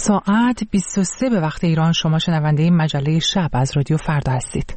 ساعت 23 به وقت ایران. شما شنونده مجله شب از رادیو فردا هستید.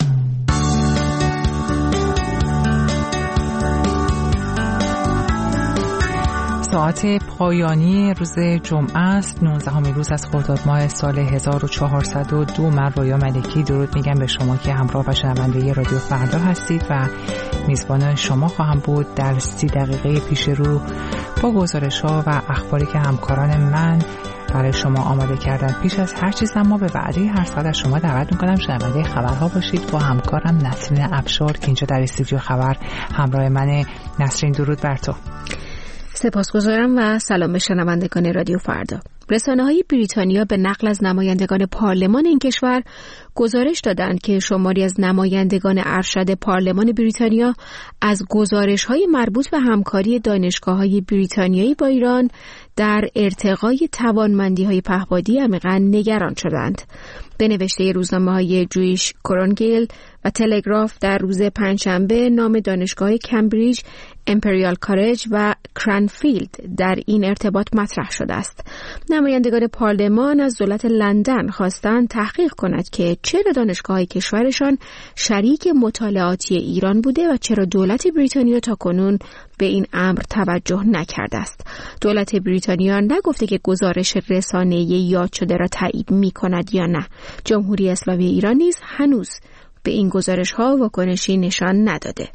ساعت پایانی روز جمعه است، 19 روز از خرداد ماه سال 1402. من رویا ملکی درود میگم به شما که همراه و شنونده رادیو فردا هستید و میزبان شما خواهم بود در 30 دقیقه پیش رو با گزارش‌ها و اخباری که همکاران من برای شما آماده کردن. پیش از هر چیز اما به وعده هر ساعت از شما دعوت میکنم شنونده خبرها باشید با همکارم نسرین افشار که اینجا در استودیو خبر همراه من. نسرین درود بر تو. سپاسگزارم و سلام به شنوندگان رادیو فردا. رسانه‌های بریتانیا به نقل از نمایندگان پارلمان این کشور گزارش دادند که شماری از نمایندگان ارشد پارلمان بریتانیا از گزارش‌های مربوط به همکاری دانشگاه‌های بریتانیایی با ایران در ارتقای توانمندی‌های پهپادی عمیقاً نگران شدند. به نوشته روزنامه‌های جویش کرونگیل و تلگراف در روز پنجشنبه نام دانشگاه کمبریج، امپریال کالج و کرانفیلد در این ارتباط مطرح شده است. نمایندگان پارلمان از دولت لندن خواستند تحقیق کند که چرا دانشگاه‌های کشورشان شریک مطالعاتی ایران بوده و چرا دولت بریتانیا تاکنون به این امر توجه نکرده است. دولت بریتانیا نگفته که گزارش رسانه‌ای یاد شده را تایید می‌کند یا نه. جمهوری اسلامی ایران نیز هنوز به این گزارش‌ها واکنشی نشان نداده.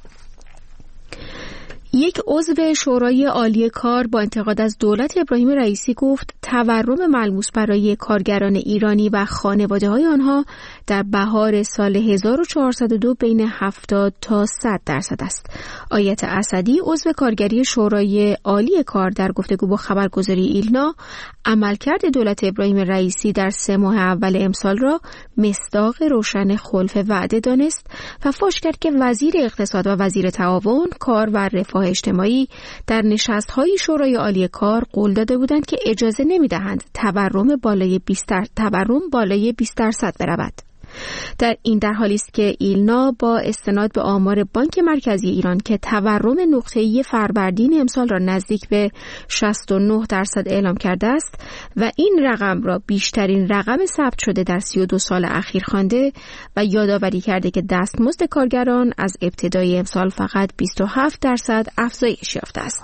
یک عضو شورای عالی کار با انتقاد از دولت ابراهیم رئیسی گفت تورم ملموس برای کارگران ایرانی و خانواده‌های آنها در بهار سال 1402 بین 70 تا 100% است. آیت اسدی عضو کارگری شورای عالی کار در گفتگو با خبرگزاری ایلنا عملکرد دولت ابراهیم رئیسی در 3 ماه اول امسال را مصداق روشن خلف وعده دانست و فاش کرد که وزیر اقتصاد و وزیر تعاون، کار و رفاه اجتماعی در نشست‌های شورای عالی کار قول داده بودند که اجازه نمی‌دهند تورم بالای 20% برود. در حالی است که ایلنا با استناد به آمار بانک مرکزی ایران که تورم نقطه‌ای فروردین امسال را نزدیک به 69% اعلام کرده است و این رقم را بیشترین رقم ثبت شده در 32 سال اخیر خوانده و یادآوری کرده که دستمزد کارگران از ابتدای امسال فقط 27% افزایش یافته است.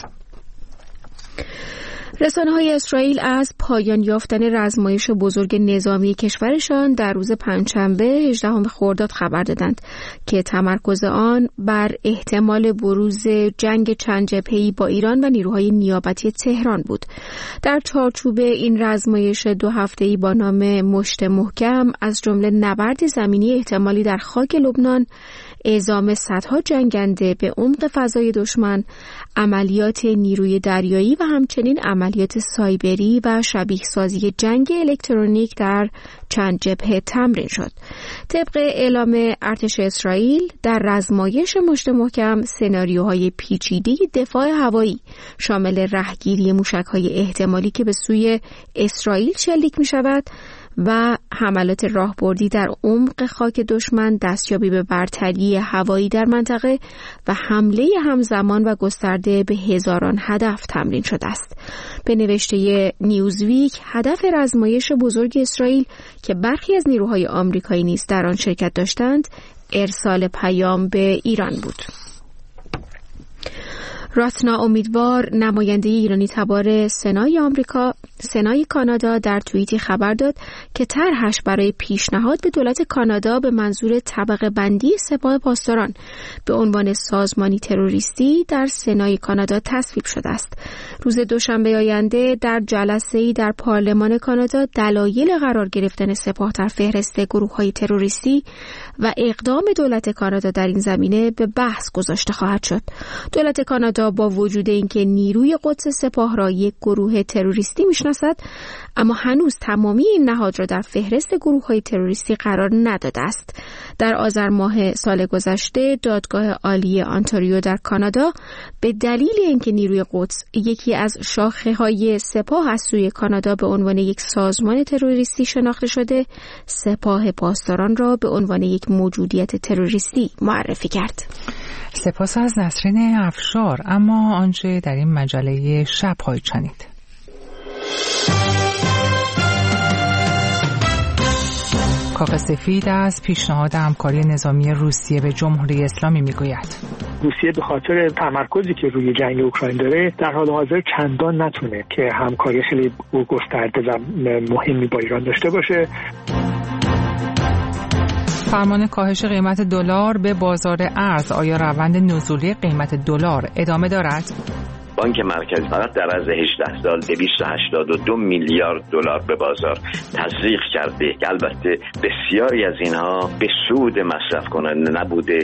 رسانه‌های اسرائیل از پایان یافتن رزمایش بزرگ نظامی کشورشان در روز پنجشنبه 18 خرداد خبر دادند که تمرکز آن بر احتمال بروز جنگ چند جبهه‌ای با ایران و نیروهای نیابتی تهران بود. در چارچوب این رزمایش 2 هفته‌ای با نام مشت محکم از جمله نبرد زمینی احتمالی در خاک لبنان، اعزام صدها جنگنده به عمق فضای دشمن، عملیات نیروی دریایی و همچنین عملیات سایبری و شبیه سازی جنگ الکترونیک در چند جبهه تمرین شد. طبق اعلام ارتش اسرائیل در رزمایش مشت محکم سناریوهای پیچیده دفاع هوایی شامل رهگیری موشک‌های احتمالی که به سوی اسرائیل شلیک می‌شود و حملات راهبردی در عمق خاک دشمن، دستیابی به برتری هوایی در منطقه و حمله همزمان و گسترده به هزاران هدف تمرین شده است. به نوشته نیوزویک هدف رزمایش بزرگ اسرائیل که برخی از نیروهای آمریکایی نیز در آن شرکت داشتند، ارسال پیام به ایران بود. راتنا امیدوار نماینده ایرانی تبار سنای کانادا در توییتی خبر داد که طرحش برای پیشنهاد به دولت کانادا به منظور طبقه بندی سپاه پاسداران به عنوان سازمانی تروریستی در سنای کانادا تصویب شده است. روز دوشنبه آینده در جلسه‌ای در پارلمان کانادا دلایل قرار گرفتن سپاه در فهرست گروه‌های تروریستی و اقدام دولت کانادا در این زمینه به بحث گذاشته خواهد شد. دولت کانادا با وجود اینکه نیروی قدس سپاه را یک گروه تروریستی میشناسد، اما هنوز تمامی این نهاد را در فهرست گروه‌های تروریستی قرار نداده است. در آذر ماه سال گذشته دادگاه عالی آنتاریو در کانادا به دلیل اینکه نیروی قدس یکی از شاخه‌های سپاه از سوی کانادا به عنوان یک سازمان تروریستی شناخته شده، سپاه پاسداران را به عنوان یک موجودیت تروریستی معرفی کرد. سپاس از نسرین افشار. اما آنچه در این مجله شب خواهید شنید. کاخ سفید از پیشنهاد همکاری نظامی روسیه به جمهوری اسلامی میگوید. روسیه به خاطر تمرکزی که روی جنگ اوکراین داره در حال حاضر چندان نتونه که همکاری خیلی گسترده و مهمی با ایران داشته باشه. فرمان کاهش قیمت دلار به بازار ارز، آیا روند نزولی قیمت دلار ادامه دارد؟ بانک مرکزی فقط در عرض 18 سال 282 میلیارد دلار به بازار تزریق کرده که البته بسیاری از اینها به سود مصرف کننده نبوده.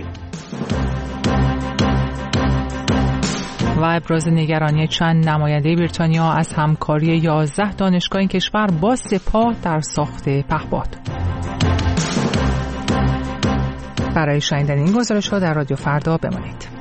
و ابراز نگرانی چند نماینده بریتانیا از همکاری 11 دانشگاه این کشور با سپاه در ساخت پهپاد. برای شنیدن این گزارش‌ها در رادیو فردا بمانید.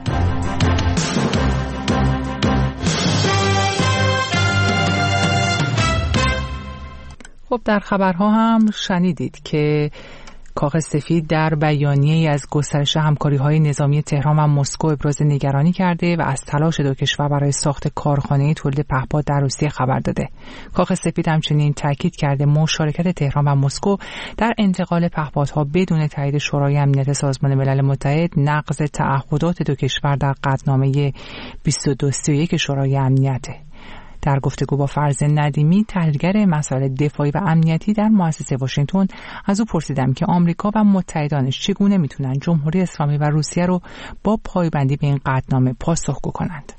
خب در خبرها هم شنیدید که کاخ سفید در بیانیه‌ای از گسترش همکاری‌های نظامی تهران و مسکو ابراز نگرانی کرده و از تلاش دو کشور برای ساخت کارخانه تولید پهپاد در روسیه خبر داده. کاخ سفید همچنین تاکید کرده مشارکت تهران و مسکو در انتقال پهپادها بدون تایید شورای امنیت سازمان ملل متحد نقض تعهدات دو کشور در قطعنامه 2231 شورای امنیته. در گفتگو با فرزین ندیمی، تحلیلگر مسائل دفاعی و امنیتی در مؤسسه واشنگتن، از او پرسیدم که آمریکا و متحدانش چگونه میتونن جمهوری اسلامی و روسیه رو با پایبندی به این قطعنامه پاسخگو کنند.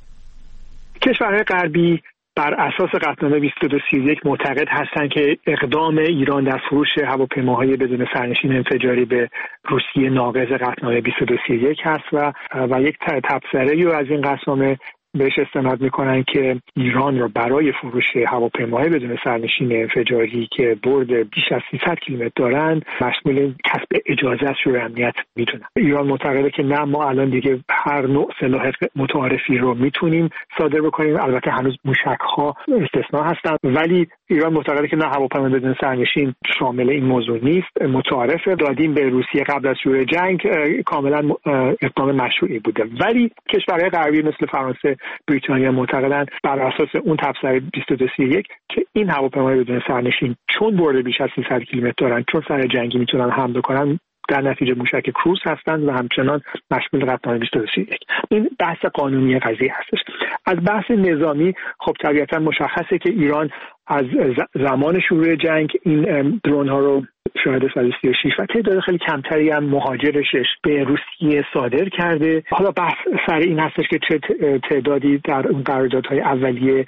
کشورهای غربی بر اساس قطعنامه 2231 معتقد هستند که اقدام ایران در فروش هواپیماهای بدون سرنشین انفجاری به روسیه ناقض قطعنامه 2231 هست و یک تبصره‌ای از این قطعنامه بهش استناد میکنن که ایران را برای فروش هواپیماهای بدون سرنشین انفجاری که برد بیش از 300 کیلومتر دارند مشمول کسب اجازه از شورای امنیت میدونن. ایران معتقده که نه، ما الان دیگه هر نوع سلاح متعارفی رو میتونیم صادر بکنیم. البته هنوز موشک‌ها استثناء هستن، ولی ایران معتقده که نه، هواپیما بدون سرنشین شامل این موضوع نیست. متعارف دادیم به روسیه قبل از شروع جنگ کاملا اقدام مشروعی بوده، ولی کشورهای غربی مثل فرانسه، بریتانیا معتقدند بر اساس اون تبصره 2231 که این هواپیماهای بدون سرنشین چون برد بیش از 300 کیلومتر دارن، چون سر جنگی میتونن حمله کنن، در نتیجه موشک کروز هستند و همچنان مشمول قطعنامه 2231. این بحث قانونی قضیه هستش. از بحث نظامی خب طبیعتا مشخصه که ایران از زمان شروع جنگ این درون ها رو شاید 136 و تعداد خیلی کمتری هم مهاجرشش به روسیه صادر کرده. حالا بحث سر این هستش که چه تعدادی در اون قراردادهای اولیه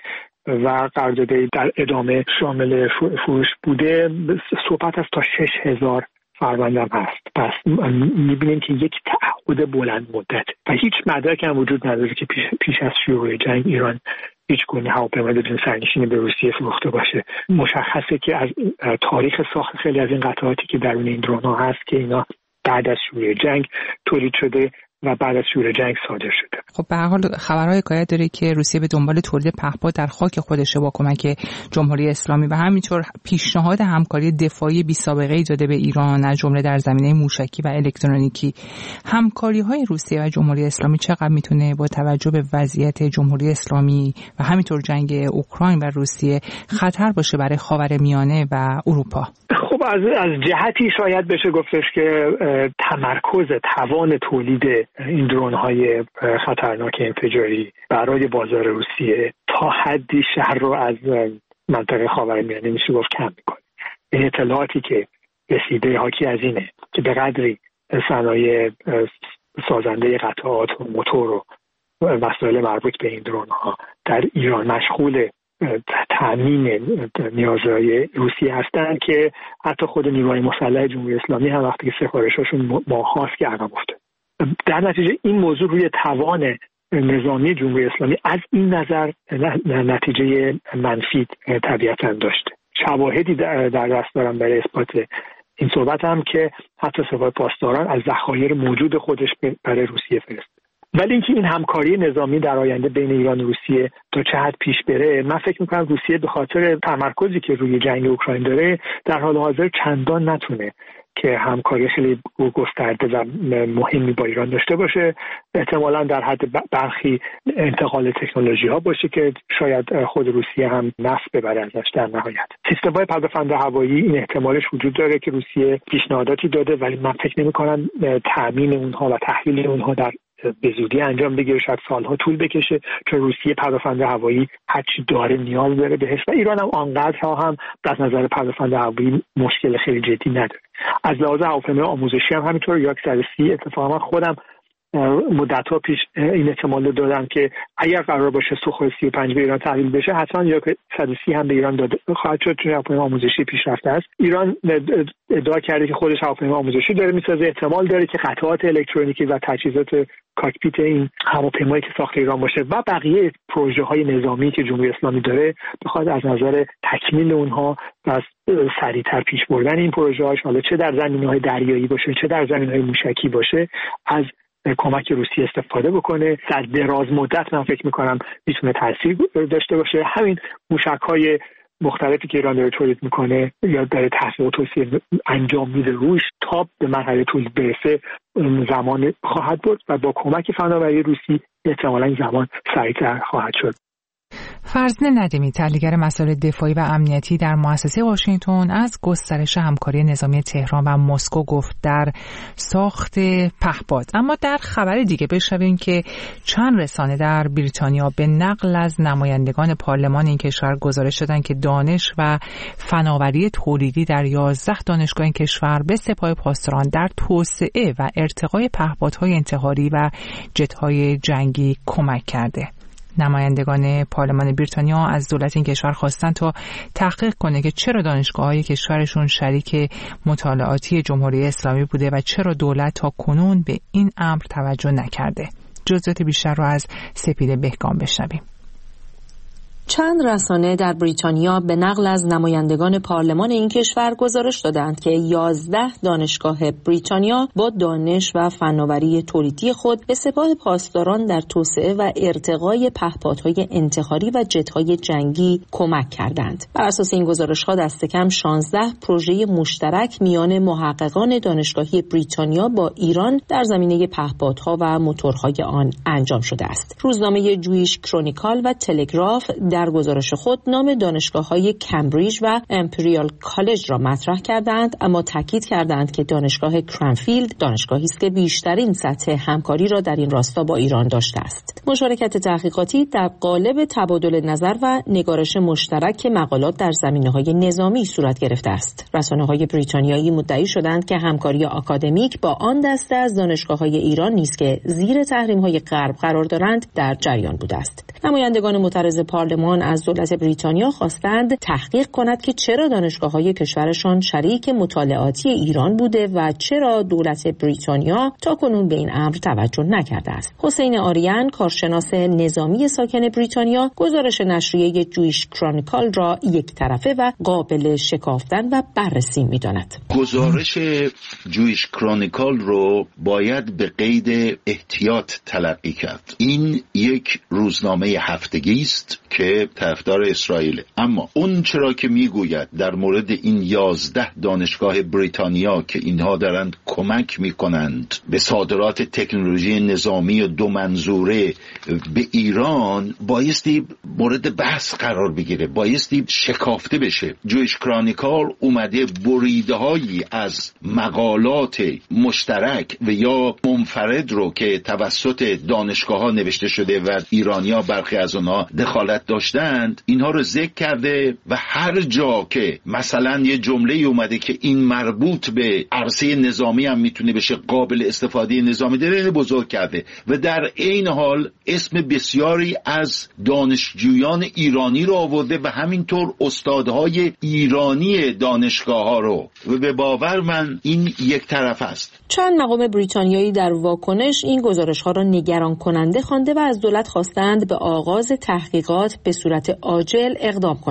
و قراردادهای در ادامه شامل فروش بوده. صحبت از تا 6000 فروندم هست. پس میبینیم که یک تعهد بلند مدت و هیچ مدرک هم وجود نداره که پیش از شروع جنگ ایران هیچ گونه هواپیما بدون سرنشینی به روسیه فروخته باشه. مشخصه که از تاریخ ساخت خیلی از این قطعاتی که درون این درون ها هست که اینا بعد از شروع جنگ تولید شده و بعد از شروع جنگ صادر شده. خب به هر حال خبرهای حکایت داره که روسیه به دنبال تولید پهپاد در خاک خودش با کمک جمهوری اسلامی و همینطور پیشنهاد همکاری دفاعی بی‌سابقه‌ای داده به ایران، از جمله در زمینه موشکی و الکترونیکی. همکاری‌های روسیه و جمهوری اسلامی چقدر میتونه با توجه به وضعیت جمهوری اسلامی و همینطور جنگ اوکراین و روسیه خطر باشه برای خاورمیانه و اروپا؟ خب از جهتی شاید بشه گفتش که تمرکز توان تولید این درون‌های خطرناک انفجاری برای بازار روسیه تا حدی شهر رو از منطقه خاورمیانه میشه گفت کم میکنه. این اطلاعاتی که رسیده حاکی از اینه که به قدری صنایع سازنده قطعات و موتور و مسائل مربوط به این درون‌ها در ایران مشغول تامین نیازهای روسیه هستند که حتی خود نیروهای مسلح جمهوری اسلامی هم وقتی که سفارشاشون ماهاست که عقب افتاده. در نتیجه این موضوع روی توان نظامی جمهوری اسلامی از این نظر نتیجه منفی طبیعتاً داشته. شواهدی در دست دارم برای اثبات این صحبت هم که حتی سپاه پاسداران از ذخایر موجود خودش برای روسیه فرستاده. ولی اینکه این همکاری نظامی در آینده بین ایران و روسیه تا چه حد پیش بره، من فکر می‌کنم روسیه به خاطر تمرکزی که روی جنگ اوکراین داره در حال حاضر چندان نتونه که همکاری خیلی گسترده و مهمی با ایران داشته باشه. احتمالاً در حد برخی انتقال تکنولوژی ها باشه که شاید خود روسیه هم نفع ببره ازش در نهایت. سیستم‌های پدافند هوایی این احتمالش وجود داره که روسیه پیشنهاداتی داده، ولی من فکر نمی‌کنم تامین اونها و تحویل اونها به زودی انجام بگیره، شاید سالها طول بکشه، چون روسیه پدافند هوایی هرچی داره نیاز داره بهش و ایران هم آنقدرها هم از نظر پدافند هوایی مشکل خیلی جدی نداره. از لحاظ هواپیمای آموزشی هم همینطور. یک 130 اتفاقا خودم مدت‌ها پیش این احتمال دادم که اگر قرار باشه سوخوی 35 به ایران تحویل بشه حتما یک 130 هم به ایران داده خواهد شد، چون هواپیمای آموزشی پیشرفته است. ایران ادعا کرده که خودش هواپیمای آموزشی داره میسازه، احتمال داره که قطعات الکترونیکی و تجهیزات کاکپیت این هواپیمایی که ساخت ایران باشه و بقیه پروژه‌های نظامی که جمهوری اسلامی داره بخواد از نظر تکمیل اونها و سریعتر پیش بردن این پروژه‌هاش، حالا چه در زمینه‌های دریایی باشه چه در زمینه‌های موشکی باشه، از کمک روسیه استفاده بکنه. در دراز مدت من فکر میکنم میتونه تاثیر داشته باشه. همین موشک‌های مختلفی که ایران داره تولید میکنه یا داره تحقیق و توسعه انجام میده روش تا به مرحله تولید برسه زمان خواهد برد و با کمک فناوری روسی احتمالاً این زمان سریعتر خواهد شد. فرزین ندیمی، تحلیلگر مسائل دفاعی و امنیتی در مؤسسه واشنگتن، از گسترش همکاری نظامی تهران و مسکو گفت در ساخت پهپاد. اما در خبر دیگه بشنویم که چند رسانه در بریتانیا به نقل از نمایندگان پارلمان این کشور گزارش دادن که دانش و فناوری تولیدی در 11 دانشگاه این کشور به سپاه پاسداران در توسعه و ارتقای پهپادهای انتحاری و جت‌های جنگی کمک کرده. نمایندگان پارلمان بریتانیا از دولت این کشور خواستن تا تحقیق کنه که چرا دانشگاه‌های کشورشون شریک مطالعاتی جمهوری اسلامی بوده و چرا دولت تا کنون به این امر توجه نکرده. جزئیات بیشتر رو از سپیده بهگام بشنویم. چند رسانه در بریتانیا به نقل از نمایندگان پارلمان این کشور گزارش دادند که 11 دانشگاه بریتانیا با دانش و فناوری تولیدی خود به سپاه پاسداران در توسعه و ارتقای پهپادهای انتحاری و جت‌های جنگی کمک کردند. بر اساس این گزارش‌ها دست کم 16 پروژه مشترک میان محققان دانشگاهی بریتانیا با ایران در زمینه پهپادها و موتورهای آن انجام شده است. روزنامه جویش کرونیکال و تلگراف در گزارش خود نام دانشگاه‌های کمبریج و امپریال کالج را مطرح کردند، اما تاکید کردند که دانشگاه کرنفیلد دانشگاهی است که بیشترین سطح همکاری را در این راستا با ایران داشته است. مشارکت تحقیقاتی در قالب تبادل نظر و نگارش مشترک مقالات در زمینه‌های نظامی صورت گرفته است. رسانه‌های بریتانیایی مدعی شدند که همکاری آکادمیک با آن دسته از دانشگاه‌های ایران نیز که زیر تحریم‌های غرب قرار دارند در جریان بوده است. نمایندگان معترض پارلمان از دولت بریتانیا خواستند تحقیق کند که چرا دانشگاه‌های کشورشان شریک مطالعاتی ایران بوده و چرا دولت بریتانیا تاکنون به این امر توجه نکرده است. حسین آریان، کارشناس نظامی ساکن بریتانیا، گزارش نشریه جویش کرونیکال را یک طرفه و قابل شکافتن و بررسی می‌داند. گزارش جویش کرونیکال رو باید به قید احتیاط تلقی کرد. این یک روزنامه هفتگی است که طرفدار اسرائیل، اما اون چرا که میگوید در مورد این 11 دانشگاه بریتانیا که اینها دارند کمک میکنند به صادرات تکنولوژی نظامی و دو منظوره به ایران، بایستی مورد بحث قرار بگیره، بایستی شکافته بشه. جویش کرونیکال اومده بریده هایی از مقالات مشترک و یا منفرد رو که توسط دانشگاه ها نوشته شده و ایرانیا برخی از اونها دخالت داشتند اینها رو ذکر کرده و هر جا که مثلا یه جمله اومده که این مربوط به عرصه نظامی هم میتونه بشه، قابل استفاده نظامی داره، بزرگ کرده و در این حال اسم بسیاری از دانشجویان ایرانی رو آورده و همینطور استادهای ایرانی دانشگاه ها رو، و به باور من این یک طرف است. چند مقام بریتانیایی در واکنش این گزارش ها را نگران کننده خوانده و از دولت خواستند به آغاز تحقیقات به صورت عاجل اقدام کند.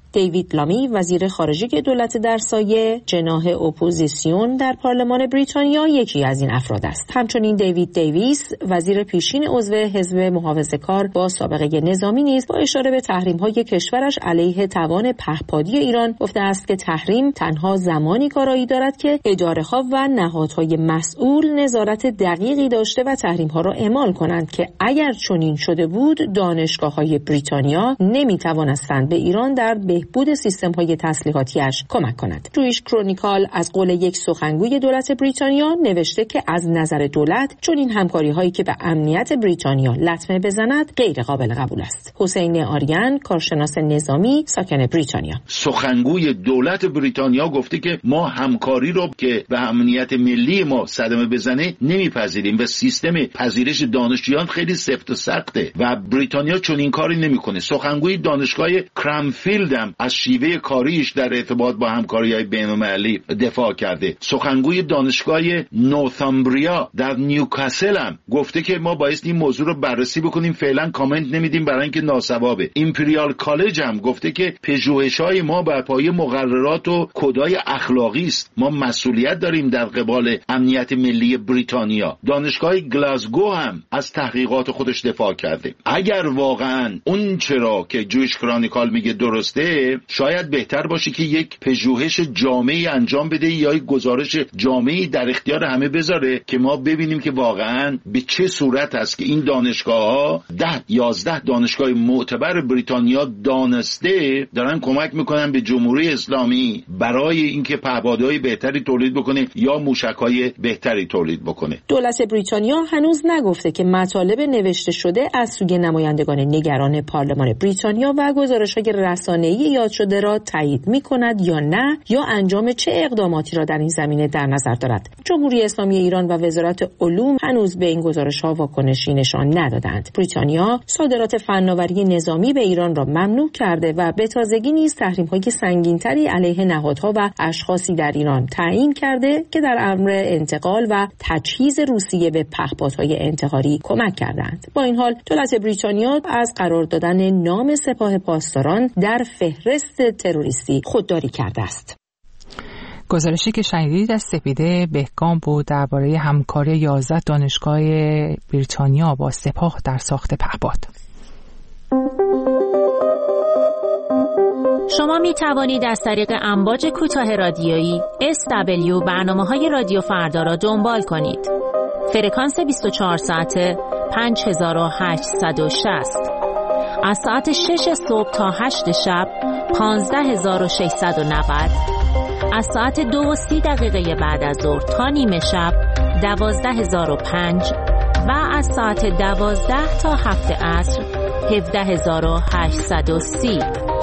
دیوید لامی وزیر خارجه دولت در سایه جناح اپوزیسیون در پارلمان بریتانیا یکی از این افراد است. همچنین دیوید دیویس وزیر پیشین عضو حزب محافظه‌کار با سابقه نظامی نیز با اشاره به تحریم‌های کشورش علیه توان پهپادی ایران گفته است که تحریم تنها زمانی کارایی دارد که اداره‌ها و نهادهای مسئول نظارت دقیقی داشته و تحریم‌ها را اعمال کنند که اگر چنین شده بود دانشگاه‌های بریتانیا نمی‌توانستند به ایران در بهبود سیستم‌های تسلیحاتی‌اش کمک کنند. جویش کرونیکال از قول یک سخنگوی دولت بریتانیا نوشته که از نظر دولت چنین همکاری‌هایی که به امنیت بریتانیا لطمه بزند غیر قابل قبول است. حسین آریان کارشناس نظامی ساکن بریتانیا: سخنگوی دولت بریتانیا گفته که ما همکاری رو که به امنیت ملی ما صدمه بزنه نمیپذیریم و سیستم پذیرش دانشجویان خیلی سفت و سخته و بریتانیا چون این کاری نمیکنه. سخنگوی دانشگاه کرامفیلد هم از شیوه کاریش در ارتباط با همکاری‌های بین‌المللی دفاع کرده. سخنگوی دانشگاه نورثامبریا در نیوکاسل هم گفته که ما باید این موضوع رو بررسی بکنیم، فعلا کامنت نمیدیم برای اینکه ناسوابه. ایمپریال کالج هم گفته که پژوهش‌های ما بر پایه مقررات و کدای اخلاقی است. ما مسئولیت داریم در قبال امنیت ملی بریتانیا. دانشگاه گلاسگو هم از تحقیقات خودش دفاع کرده. اگر واقعا اون چرا که جویش کرونیکال میگه درسته، شاید بهتر باشه که یک پژوهش جامعی انجام بده یا یک گزارش جامعی در اختیار همه بذاره که ما ببینیم که واقعا به چه صورت است که این دانشگاه‌ها 10-11 دانشگاه معتبر بریتانیا دانسته دارن کمک میکنن به جمهوری اسلامی برای اینکه پهپادهای بهتری تولید بکنه یا موشک‌های بهتری تولید بکنه. دولت بریتانیا هنوز نگفته که مطالب نوشته شده از سوی نمایندگان نگران پارلمان بریتانیا و گزارش‌های رسانه‌ای یاد شده را تایید می‌کند یا نه، یا انجام چه اقداماتی را در این زمینه در نظر دارد. جمهوری اسلامی ایران و وزارت علوم هنوز به این گزارش‌ها واکنشی نشان ندادند. بریتانیا صادرات فناوری نظامی به ایران را ممنوع کرده و به تازگی نیز تحریم‌های سنگین‌تری علیه نهادها و اشخاصی در ایران تعیین کرده که در امر انتقال و تجهیز روسیه به پهپادهای انتحاری کمک کردند. با این حال دولت بریتانیا از قرار دادن نام سپاه پاسداران در فهرست تروریستی خودداری کرده است. گزارشی که شنیدید از سپیده بهگام بود درباره همکاری 11 دانشگاه بریتانیا با سپاه در ساخت پهپاد. شما می توانید از طریق امواج کوتاه رادیویی SW برنامه‌های رادیو فردا را دنبال کنید. فرکانس 24 ساعته 5860. از ساعت 6 صبح تا 8 شب 15690. از ساعت 2:30 بعد از ظهر تا نیمه شب 12005 و از ساعت 12 تا 7 عصر 17830.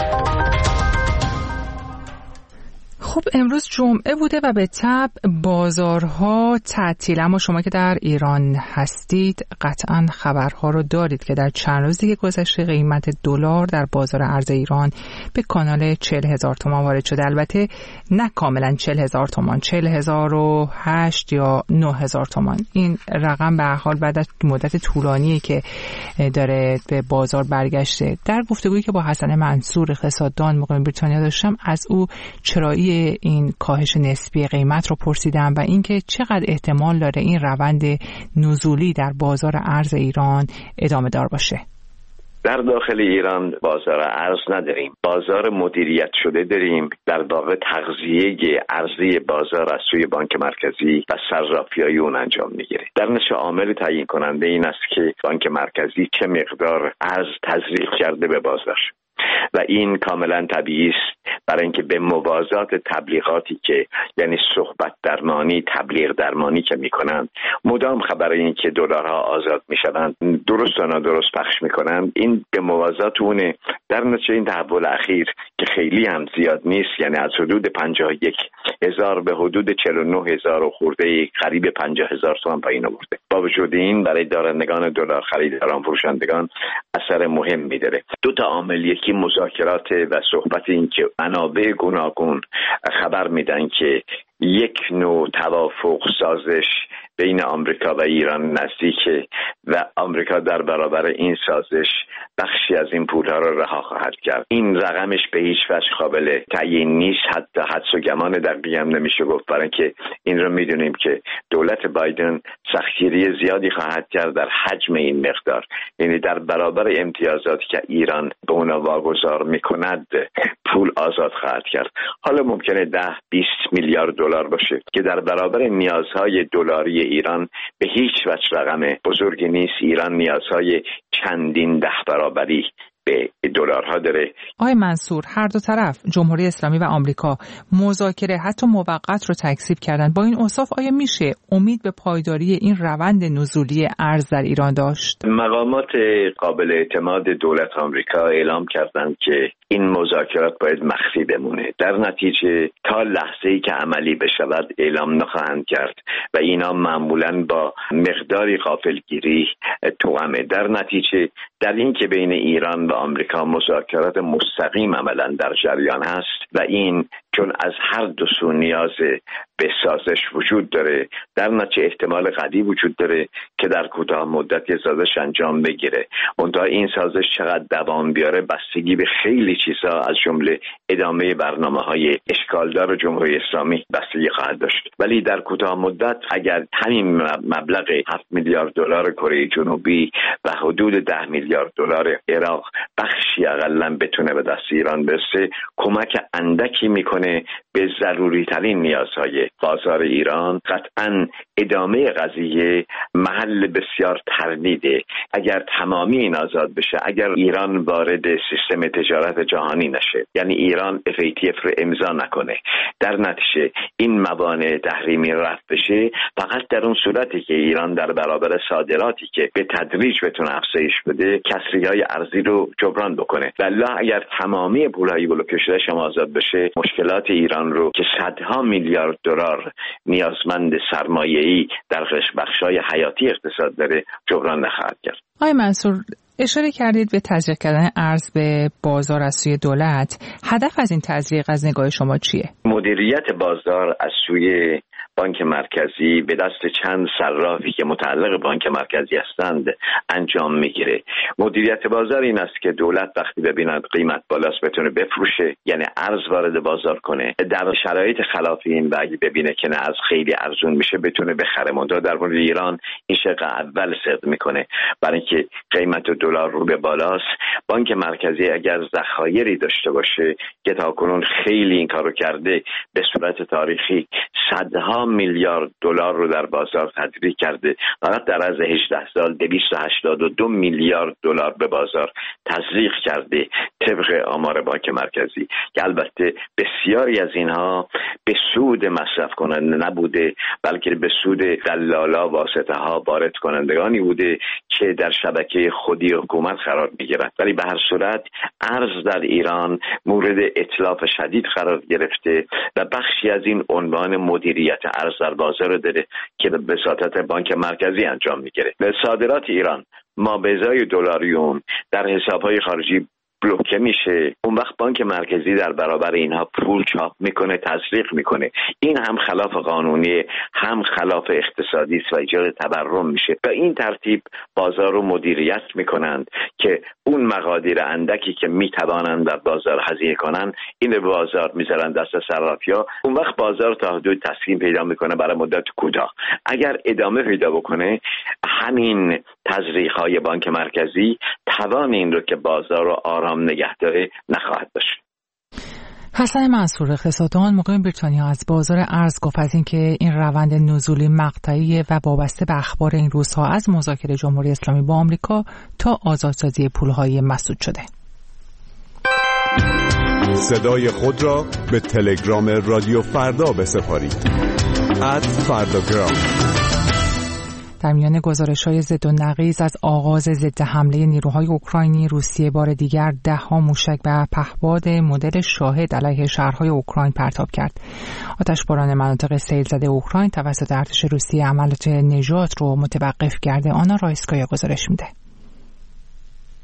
خب امروز جمعه بوده و به طبع بازارها تعطیل، اما شما که در ایران هستید قطعاً خبرها رو دارید که در چند روزی که گذشته قیمت دلار در بازار ارز ایران به کانال 40,000 تومان وارد شده. البته نه کاملاً 40,000 تومان، 40,008 یا 9,000 تومان. این رقم به هر حال بعد از مدت طولانی که داره به بازار برگشته. در گفتگویی که با حسن منصور اقتصاددان مقیم بریتانیا داشتم از او چرایی این کاهش نسبی قیمت رو پرسیدم و اینکه چقدر احتمال داره این روند نزولی در بازار ارز ایران ادامه دار باشه. در داخل ایران بازار ارز نداریم، بازار مدیریت شده داریم. در واقع تغذیه ارزی بازار از سوی بانک مرکزی و صرافی‌های اون انجام میگیره. در نتیجه عامل تعیین کننده این است که بانک مرکزی چه مقدار ارز تزریق کرده به بازار و این کاملا طبیعی است، برای اینکه به موازات تبلیغاتی که یعنی صحبت درمانی، تبلیغ درمانی که میکنن، مدام خبر این که دلارها آزاد میشوند درست و نادرست پخش میکنن، این به موازات اونه. در نتیجه این تحول اخیر که خیلی هم زیاد نیست، یعنی از حدود 51,000 به حدود 49,000 و خورده قریب 50,000 تومان پایین آورده. با وجود این برای دارندگان دلار، خریداران، فروشندگان اثر مهم میداره. دو تا عامل، یکی مذاکرات و صحبت این که منابع گوناگون خبر میدن که یک نوع توافق سازش بین آمریکا و ایران نزدیکه و آمریکا در برابر این سازش بخشی از این پولها را رها خواهد کرد. این رقمش به هیچ وجه قابل تعیین نیست، حتی حدس و گمان دقیقی هم نمیشه گفت، برای اینکه این رو میدونیم که دولت بایدن سختگیری زیادی خواهد کرد در حجم این مقدار، یعنی در برابر امتیازاتی که ایران به اونا واگذار میکند پول آزاد خواهد کرد. حالا ممکنه 10-20 میلیارد دلار باشه که در برابر نیازهای دلاری ایران به هیچ وجه رقم بزرگی نیست. ایران نیازهای چندین 10 برابری به دلارها داره. آقای منصور، هر دو طرف جمهوری اسلامی و آمریکا مذاکره حتی موقت رو تکذیب کردن. با این اوصاف آیا میشه امید به پایداری این روند نزولی ارز در ایران داشت؟ مقامات قابل اعتماد دولت آمریکا اعلام کردند که این مذاکرات باید مخفی بمونه. در نتیجه تا لحظه‌ای که عملی بشود اعلام نخواهند کرد و اینا معمولاً با مقداری غافلگیری توأمه. در نتیجه در این که بین ایران و آمریکا مذاکرات مستقیم عملاً در جریان هست و این چون از هر دو سو نیاز به سازش وجود داره، در نتیجه احتمال قوی وجود داره که در کوتاه مدت یه سازش انجام بگیره. منتها این سازش چقدر دوام بیاره بستگی به خیلی چیزا از جمله ادامه برنامه‌های اشکالدار جمهوری اسلامی بستگی خواهد داشت. ولی در کوتاه مدت اگر همین مبلغ 7 میلیارد دلار کره جنوبی و حدود 10 میلیارد دلار عراق بخشی اقلا بتونه به دست ایران برسه، کمک اندکی میکنه به ضروری ترین نیازهای بازار ایران. قطعاً ادامه قضیه محل بسیار تردیده. اگر تمامی این آزاد بشه، اگر ایران وارد سیستم تجارت جهانی نشه، یعنی ایران FATF رو امضا نکنه، در نتیجه این موانع تحریمی رفع بشه، فقط در اون صورتی که ایران در برابر صادراتی که به تدریج بتونه افزایش بده کسری‌های ارزی رو جبران بکنه. والله اگر تمامی پول‌های بلوکه شده شما آزاد بشه، مشکلات ایران رو که صدها میلیارد دلار نیازمند سرمایه‌ای در بخش‌های حیاتی اقتصاد داره جبران نخواهد کرد. آقای منصور، اشاره کردید به تزریق کردن ارز به بازار از سوی دولت. هدف از این تزریق از نگاه شما چیه؟ مدیریت بازار از سوی بانک مرکزی به دست چند صرافی که متعلق بانک مرکزی هستند انجام میگیره. مدیریت بازار این است که دولت وقتی ببیند قیمت بالاست بتونه بفروشه، یعنی ارز وارد بازار کنه. در شرایط خلاف این و اگه ببینه که نه از خیلی ارزون میشه بتونه بخره. منتها در مورد ایران این شق اول صدق میکنه، برای اینکه قیمت دلار رو به بالاست. بانک مرکزی اگر ذخایری داشته باشه که تاکنون خیلی این کارو کرده، به صورت تاریخی صدها میلیارد دلار رو در بازار تزریق کرده. فقط در از 18 سال 282 میلیارد دلار به بازار تزریق کرده طبق آمار بانک مرکزی، که البته بسیاری از اینها به سود مصرف کننده نبوده، بلکه به سود دلالا، واسطه ها، وارد کنندگانی بوده که در شبکه خودی حکومت قرار میگیرند. ولی به هر صورت ارز در ایران مورد اتلاف شدید قرار گرفته و بخشی از این عنوان مدیریت ارز در بازار داره که به وساطت بانک مرکزی انجام میگیره. صادرات ایران ما به ازای دلاریوم در حساب‌های خارجی بلوکه میشه. اون وقت بانک مرکزی در برابر اینها پول چاپ میکنه، تزریق میکنه. این هم خلاف قانونی، هم خلاف اقتصادی است و ایجاد تورم میشه. به این ترتیب بازار رو مدیریت میکنند که اون مقادیر اندکی که میتوانند در بازار هزینه کنن این رو به بازار میذارن دست صرافی‌ها. اون وقت بازار تا حدود تسکین پیدا میکنه برای مدت کوتاه. اگر ادامه پیدا بکنه همین تزریق‌های بانک مرکزی توان این رو که بازار رو آرام نگه داره نخواهد داشت. حسن منصور، اقتصاددان، مقیم بریتانیا، از بازار ارز گفت از اینکه این روند نزولی مقطعی و وابسته به اخبار این روزها از مذاکره جمهوری اسلامی با آمریکا تا آزادسازی پولهای مسدود شده. صدای خود را به تلگرام رادیو فردا بسپارید. @فرداگرام. در میان گزارش‌های ضد و نقیض از آغاز ضد حمله نیروهای اوکراینی، روسیه بار دیگر 10 موشک و پهپاد مدل شاهد علیه شهرهای اوکراین پرتاب کرد. آتشباران مناطق سیل زده اوکراین توسط ارتش روسیه عملیات نجات رو متوقف کرده. آنا رایسکایا گزارش میده.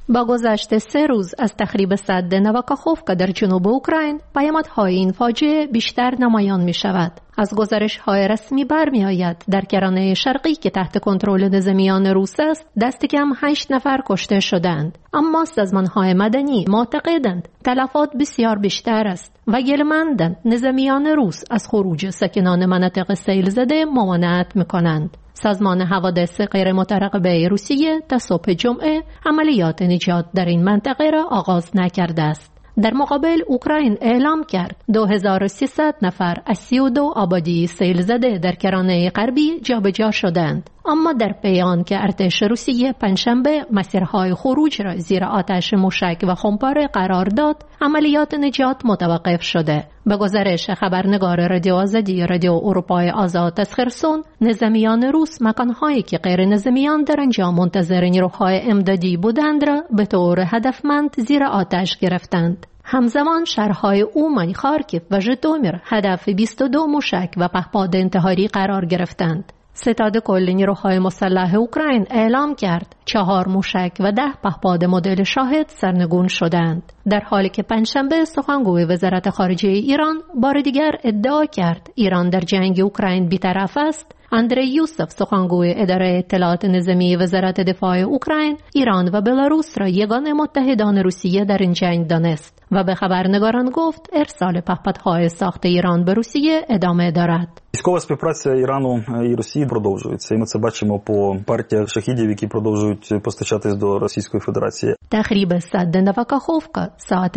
با گذشت 3 روز از تخریب سد نوکاخوفکا در جنوب اوکراین، پیامدهای این فاجعه بیشتر نمایان می شود. از گزارش‌های رسمی برمی آید در کرانه شرقی که تحت کنترل نظامیان روس است، دست کم 8 نفر کشته شدند. اما سازمان‌های مدنی معتقدند تلفات بسیار بیشتر است و گلمندند نظامیان روس از خروج ساکنان مناطق سیل زده ممانعت می‌کنند. سازمان حوادث غیر مترقبه روسیه تا صبح جمعه عملیات نجات در این منطقه را آغاز نکرده است. در مقابل اوکراین اعلام کرد 2300 نفر از 32 آبادی سیل زده در کرانه غربی جابجا شدند. اما در پی آن که ارتش روسیه پنجشنبه مسیرهای خروج را زیر آتش موشک و خمپاره قرار داد، عملیات نجات متوقف شده. به گزارش خبرنگار رادیو آزادی رادیو اروپای آزاد از خرسون، نظامیان روس مکانهایی که غیر نظامیان در آنجا منتظر نیروهای امدادی بودند را به طور هدفمند زیر آتش گرفتند. همزمان شهرهای اومان، خارکیف و ژیتومیر هدف 22 موشک و پهپاد انتحاری قرار گرفتند. ستاد کل نیروهای مسلح اوکراین اعلام کرد 4 موشک و 10 پهپاد مدل شاهد سرنگون شدند، در حالی که پنجشنبه سخنگوی وزارت خارجه ایران بار دیگر ادعا کرد ایران در جنگ اوکراین بی‌طرف است. اندری یوسف، سخنگوی اداره اطلاعات نظامی وزارت دفاع اوکراین، ایران و بلاروس را یگانه متحدان روسیه در این جنگ دانست و به خبرنگاران گفت ارسال پهپادهای ساخت ایران به روسیه ادامه دارد. Військова співпраця Ірану і Росії продовжується, і ми це бачимо по партіях шахідів, які продовжують постачатись до Російської Федерації. تخریب سد نوکاخوفکا ساعت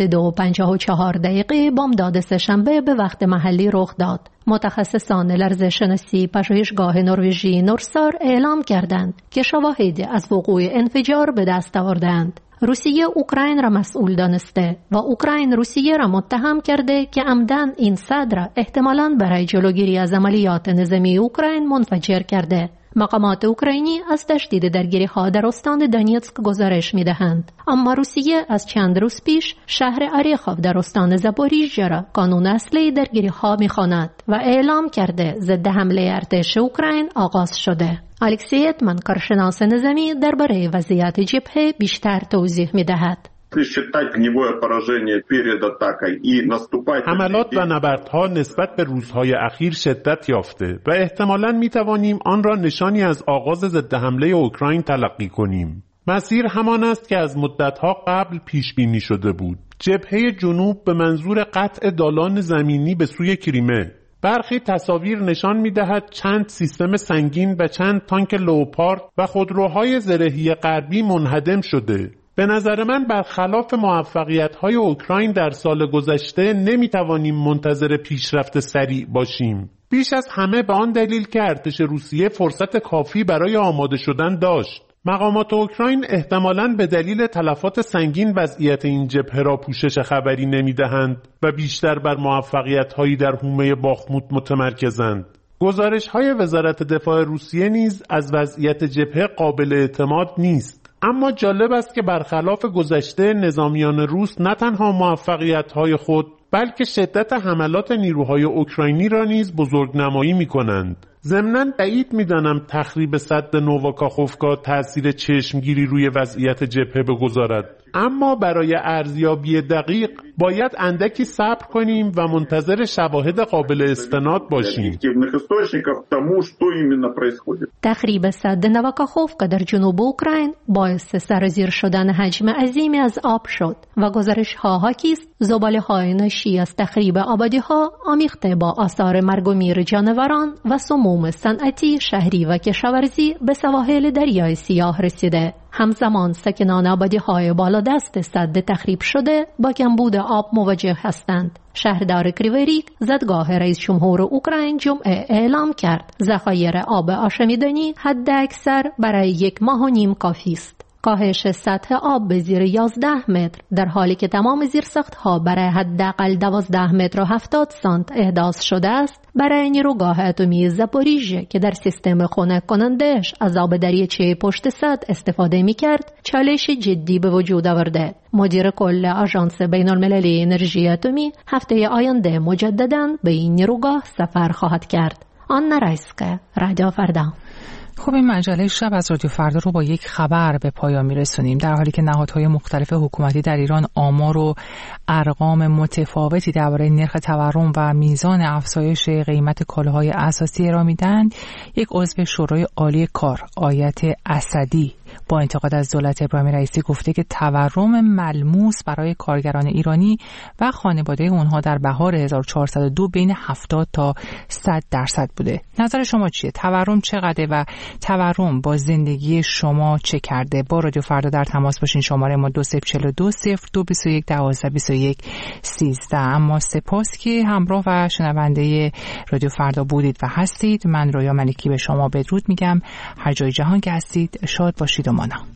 2:54 بامداد سه‌شنبه به وقت محلی رخ داد. متخصصان لرزش‌شناسی پژوهشگاه نروژی نورسار اعلام کردند که شواهدی از وقوع انفجار به دست آوردند. روسیه اوکراین را مسئول دانسته و اوکراین روسیه را متهم کرده که عمدن این سد را احتمالاً برای جلوگیری از عملیات نظامی اوکراین منفجر کرده. مقامات اوکراینی از تشدید درگیری‌ها در استان دونیتسک گزارش می‌دهند، اما روسیه از چند روز پیش شهر آریخوف در استان زاپوریژیا را کانون اصلی درگیری‌ها می‌خواند و اعلام کرده ضد حمله ارتش اوکراین آغاز شده. الکسی اتمن، کارشناس نظامی، درباره وضعیت جبهه بیشتر توضیح می‌دهد. حملات و نبردها نسبت به روزهای اخیر شدت یافته و احتمالاً می‌توانیم آن را نشانی از آغاز ضد حمله اوکراین تلقی کنیم. مسیر همان است که از مدت‌ها قبل پیش بینی شده بود. جبهه جنوب به منظور قطع دالان زمینی به سوی کریمه. برخی تصاویر نشان می‌دهد چند سیستم سنگین و چند تانک لئوپارد و خودروهای زرهی غربی منهدم شده. به نظر من برخلاف موفقیت‌های اوکراین در سال گذشته نمی‌توانیم منتظر پیشرفت سریع باشیم. بیش از همه به آن دلیل که ارتش روسیه فرصت کافی برای آماده شدن داشت. مقامات اوکراین احتمالاً به دلیل تلفات سنگین وضعیت این جبهه را پوشش خبری نمی‌دهند و بیشتر بر موفقیت‌هایی در حومه باخموت متمرکزند. گزارش‌های وزارت دفاع روسیه نیز از وضعیت جبهه قابل اعتماد نیست. اما جالب است که برخلاف گذشته نظامیان روس نه تنها موفقیت‌های خود بلکه شدت حملات نیروهای اوکراینی را نیز بزرگنمایی می‌کنند. ضمناً بعید می‌دانم تخریب سد نوکاخوفکا تأثیر چشمگیری روی وضعیت جبهه بگذارد. اما برای ارزیابی دقیق باید اندکی صبر کنیم و منتظر شواهد قابل استناد باشیم. تخریب سد نوکاخوفکا در جنوب اوکراین باعث سرازیر شدن حجم عظیمی از آب شد و گزارش‌ها حاکی است زباله‌های ناشی از تخریب آبادی‌ها آمیخته با آثار مرگ و میر جانوران و سموم صنعتی، شهری و کشاورزی به سواحل دریای سیاه رسیده. همزمان ساکنان آبادی‌های بالادست سد تخریب شده با کمبود آب مواجه هستند. شهردار کریوریک، زادگاه رئیس جمهور اوکراین، جمعه اعلام کرد ذخایر آب آشامیدنی حداکثر برای 1.5 ماه کافی است. کاهش سطح آب به زیر 11 متر در حالی که تمام زیرساخت‌ها برای حداقل 12 متر و 70 سانت احداث شده است، برای نیروگاه اتمی زاپوریژیا که در سیستم خنک کننده‌اش از آب دریاچه پشت سد استفاده می‌کرد، چالش جدی به وجود آورده. مدیر کل آژانس بین‌المللی انرژی اتمی هفته آینده مجدداً به این نیروگاه سفر خواهد کرد. آنا رایسکا، رادیو فردا. خب این مجله شب از رادیو فردا رو با یک خبر به پایان میرسونیم. در حالی که نهادهای مختلف حکومتی در ایران آمار و ارقام متفاوتی درباره نرخ تورم و میزان افزایش قیمت کالاهای اساسی ارائه میدن، یک عضو شورای عالی کار، آیت اسدی، با انتقاد از دولت ابراهیم رئیسی گفته که تورم ملموس برای کارگران ایرانی و خانواده اونها در بهار 1402 بین 70 تا 100% بوده. نظر شما چیه؟ تورم چقدره و تورم با زندگی شما چه کرده؟ با رادیو فردا در تماس باشین. شماره ما 2042 0221 1221 13. اما سپاس که همراه و شنونده رادیو فردا بودید و هستید. من رویا ملکی به شما بدرود میگم. هر جای جهان که هستید شاد باشید و مانا.